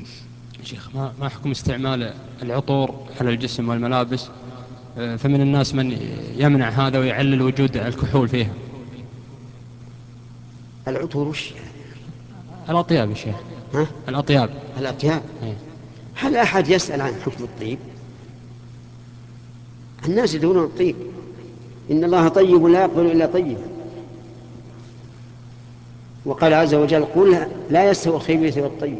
شيخ، ما حكم استعمال العطور على الجسم والملابس؟ فمن الناس من يمنع هذا ويعلل وجود الكحول فيها. العطور وش يعني؟ الأطياب يا شيخ. ها؟ الأطياب. الأطياب. إيه. هل أحد يسأل عن حكم الطيب؟ الناس يدورون الطيب. إن الله طيب لا يقبل إلا طيب. وقال عز وجل قل لا يستوي الخبيث والطيب.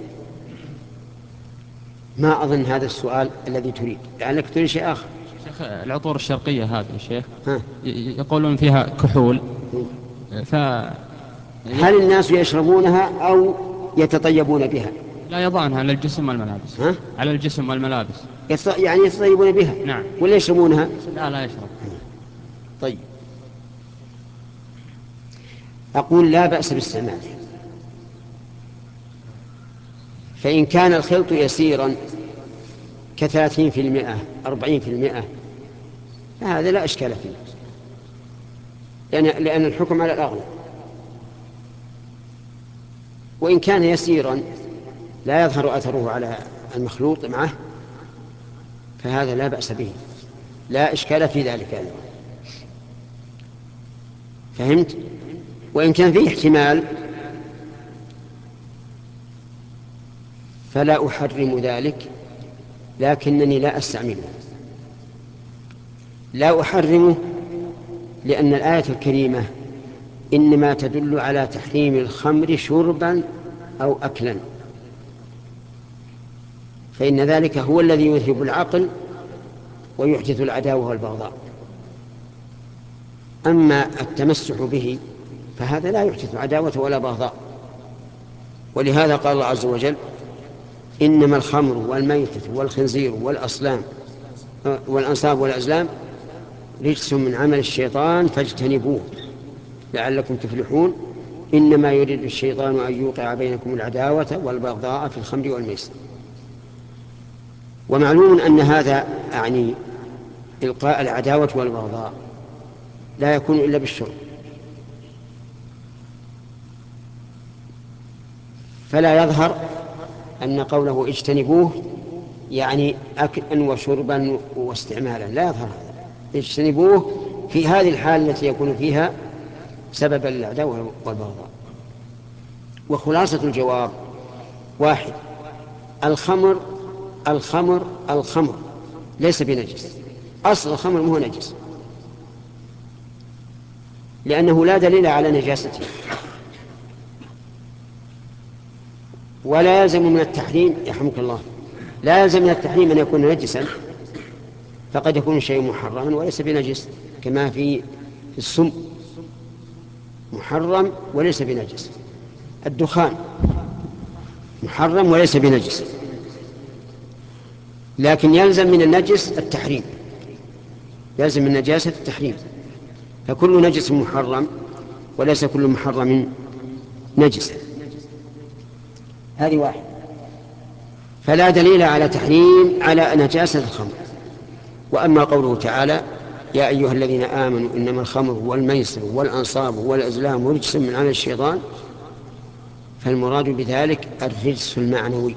ما أظن هذا السؤال الذي تريد، لأنك تريد شيء آخر. شيخ، العطور الشرقية هذه يا شيخ ها؟ يقولون فيها كحول. ف هل الناس يشربونها أو يتطيبون بها؟ لا، يضعونها على الجسم والملابس. ها؟ على الجسم والملابس. يعني يتطيبون بها. نعم. ولا يشربونها؟ لا يشرب. طيب، أقول لا بأس باستعماله، فإن كان الخلط يسيرا ك30%، 40%، فهذا لا إشكال فيه، لأن الحكم على الأغلب. وإن كان يسيرا لا يظهر أثره على المخلوط معه، فهذا لا بأس به، لا إشكال في ذلك أيضا. فهمت؟ وإن كان فيه احتمال فلا أحرم ذلك، لكنني لا أستعمله. لا أحرمه لأن الآية الكريمة إنما تدل على تحريم الخمر شربا أو أكلا، فإن ذلك هو الذي يذهب العقل ويحدث العداوة والبغضاء. أما التمسح به فهذا لا يحدث عداوة ولا بغضاء. ولهذا قال الله عز وجل إنما الخمر والميتة والخنزير والأنصاب والأزلام رجس من عمل الشيطان فاجتنبوه لعلكم تفلحون إنما يريد الشيطان أن يوقع بينكم العداوة والبغضاء في الخمر والميسر. ومعلوم أن هذا يعني إلقاء العداوة والبغضاء لا يكون إلا بالشرب، فلا يظهر أن قوله اجتنبوه يعني أكلا وشربا واستعمالا، لا يظهر هذا. اجتنبوه في هذه الحال التي يكون فيها سببا للعداوة والبغضاء. وخلاصة الجواب واحد: الخمر الخمر ليس بنجس. أصل الخمر مو نجس، لأنه لا دليل على نجاسته. ولا يلزم من التحريم يرحمك الله، لا يلزم من التحريم أن يكون نجسا، فقد يكون شيء محرما وليس بنجس، كما في السم محرم وليس بنجس، الدخان محرم وليس بنجس، لكن يلزم من النجس التحريم، يلزم من النجاسة التحريم. فكل نجس محرم وليس كل محرم نجسا. هذه واحد. فلا دليل على تحريم على نجاسة الخمر. وأما قوله تعالى يا أيها الذين آمنوا إنما الخمر والميسر والأنصاب والأزلام رجس من عمل الشيطان، فالمراد بذلك الرجس المعنوي،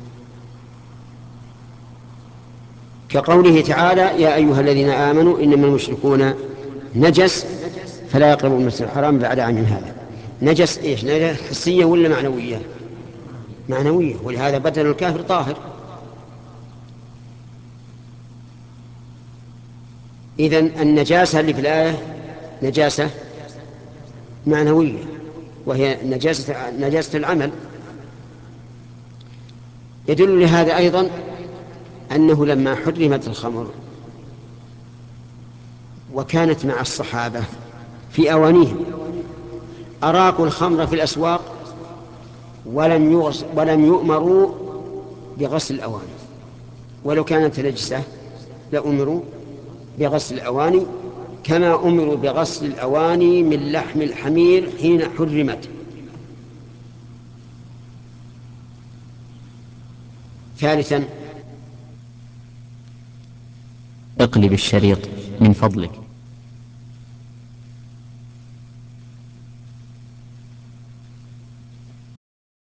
كقوله تعالى يا أيها الذين آمنوا إنما المشركون نجس فلا يقربوا المسجد الحرام بعد عام هذا. نجس إيش؟ نجس حسية ولا معنوية؟ معنوية، ولهذا بدل الكافر طاهر. إذن النجاسة اللي في الآية نجاسة معنوية، وهي نجاسة العمل. يدل لهذا أيضا أنه لما حرمت الخمر وكانت مع الصحابة في أوانيهم أراقوا الخمر في الأسواق ولم يؤمروا بغسل الأواني، ولو كانت نجسة لأمروا بغسل الأواني كما أمروا بغسل الأواني من لحم الحمير حين حرمت. ثالثا: اقلب الشريط من فضلك.